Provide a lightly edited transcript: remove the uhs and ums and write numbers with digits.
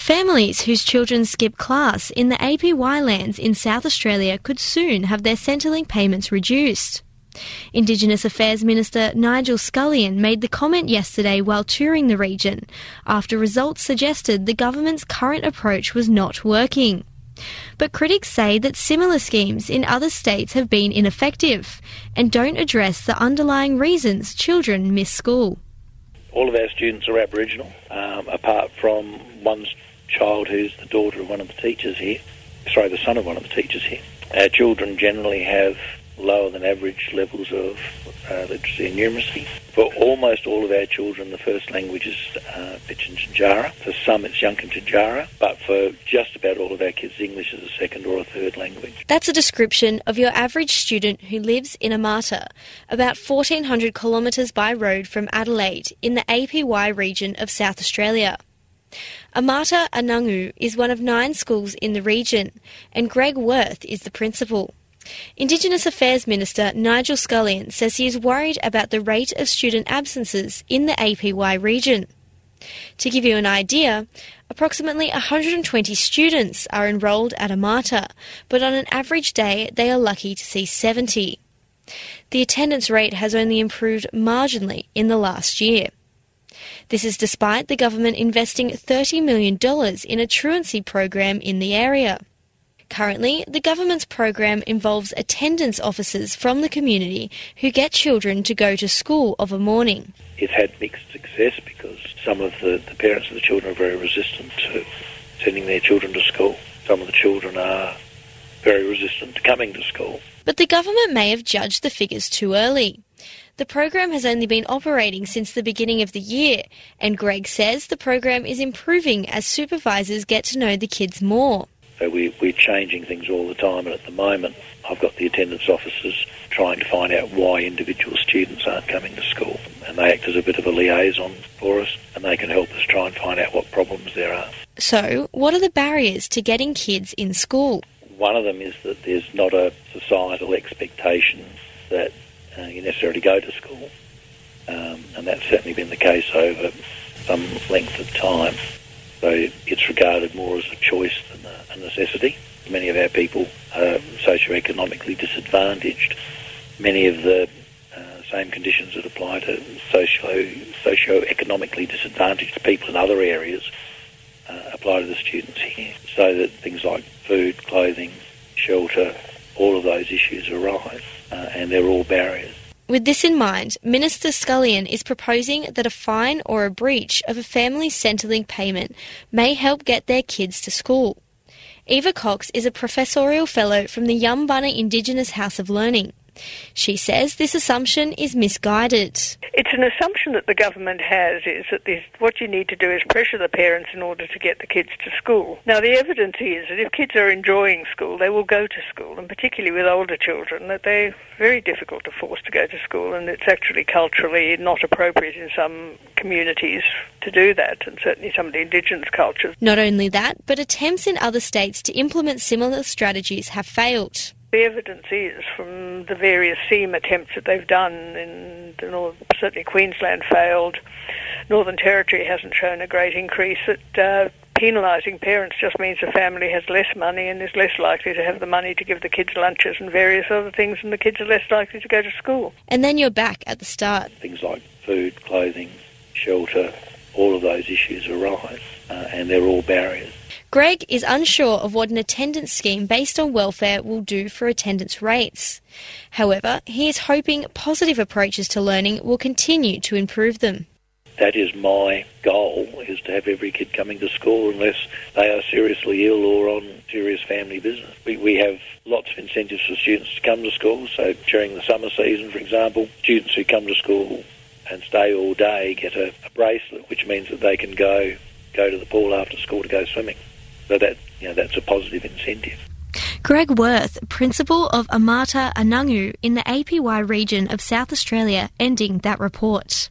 Families whose children skip class in the APY lands in South Australia could soon have their Centrelink payments reduced. Indigenous Affairs Minister Nigel Scullion made the comment yesterday while touring the region, after results suggested the government's current approach was not working. But critics say that similar schemes in other states have been ineffective and don't address the underlying reasons children miss school. All of our students are Aboriginal, apart from one child who's the daughter of one of the teachers here, the son of one of the teachers here. Our children generally have lower than average levels of literacy and numeracy. For almost all of our children, the first language is Pitjantjatjara. For some, it's Yankunytjatjara, but for just about all of our kids, English is a second or a third language. That's a description of your average student who lives in Amata, about 1,400 kilometres by road from Adelaide, in the APY region of South Australia. Amata Anangu is one of 9 schools in the region, and Greg Worth is the principal. Indigenous Affairs Minister Nigel Scullion says he is worried about the rate of student absences in the APY region. To give you an idea, approximately 120 students are enrolled at Amata, but on an average day they are lucky to see 70. The attendance rate has only improved marginally in the last year. This is despite the government investing $30 million in a truancy program in the area. Currently, the government's program involves attendance officers from the community who get children to go to school of a morning. It's had mixed success because some of the parents of the children are very resistant to sending their children to school. Some of the children are very resistant to coming to school. But the government may have judged the figures too early. The program has only been operating since the beginning of the year, and Greg says the program is improving as supervisors get to know the kids more. So we're changing things all the time, and at the moment I've got the attendance officers trying to find out why individual students aren't coming to school, and they act as a bit of a liaison for us, and they can help us try and find out what problems there are. So, what are the barriers to getting kids in school? One of them is that there's not a societal expectation that you necessarily go to school, and that's certainly been the case over some length of time. So it's regarded more as a choice than a necessity. Many of our people are socioeconomically disadvantaged. Many of the same conditions that apply to socioeconomically disadvantaged people in other areas apply to the students here. So that things like food, clothing, shelter, all of those issues arise, and they're all barriers. With this in mind, Minister Scullion is proposing that a fine or a breach of a family's Centrelink payment may help get their kids to school. Eva Cox is a professorial fellow from the Yumbunna Indigenous House of Learning. She says this assumption is misguided. It's an assumption that the government has, is that what you need to do is pressure the parents in order to get the kids to school. Now, the evidence is that if kids are enjoying school, they will go to school, and particularly with older children, that they're very difficult to force to go to school, and it's actually culturally not appropriate in some communities to do that, and certainly some of the Indigenous cultures. Not only that, but attempts in other states to implement similar strategies have failed. The evidence is from the various SEAM attempts that they've done in the north, certainly Queensland failed, Northern Territory hasn't shown a great increase, that penalising parents just means the family has less money and is less likely to have the money to give the kids lunches and various other things, and the kids are less likely to go to school. And then you're back at the start. Things like food, clothing, shelter, all of those issues arise, and they're all barriers. Greg is unsure of what an attendance scheme based on welfare will do for attendance rates. However, he is hoping positive approaches to learning will continue to improve them. That is my goal, is to have every kid coming to school unless they are seriously ill or on serious family business. We have lots of incentives for students to come to school. So during the summer season, for example, students who come to school and stay all day get a bracelet, which means that they can go to the pool after school to go swimming. So that's a positive incentive. Greg Worth, Principal of Amata Anangu in the APY region of South Australia, ending that report.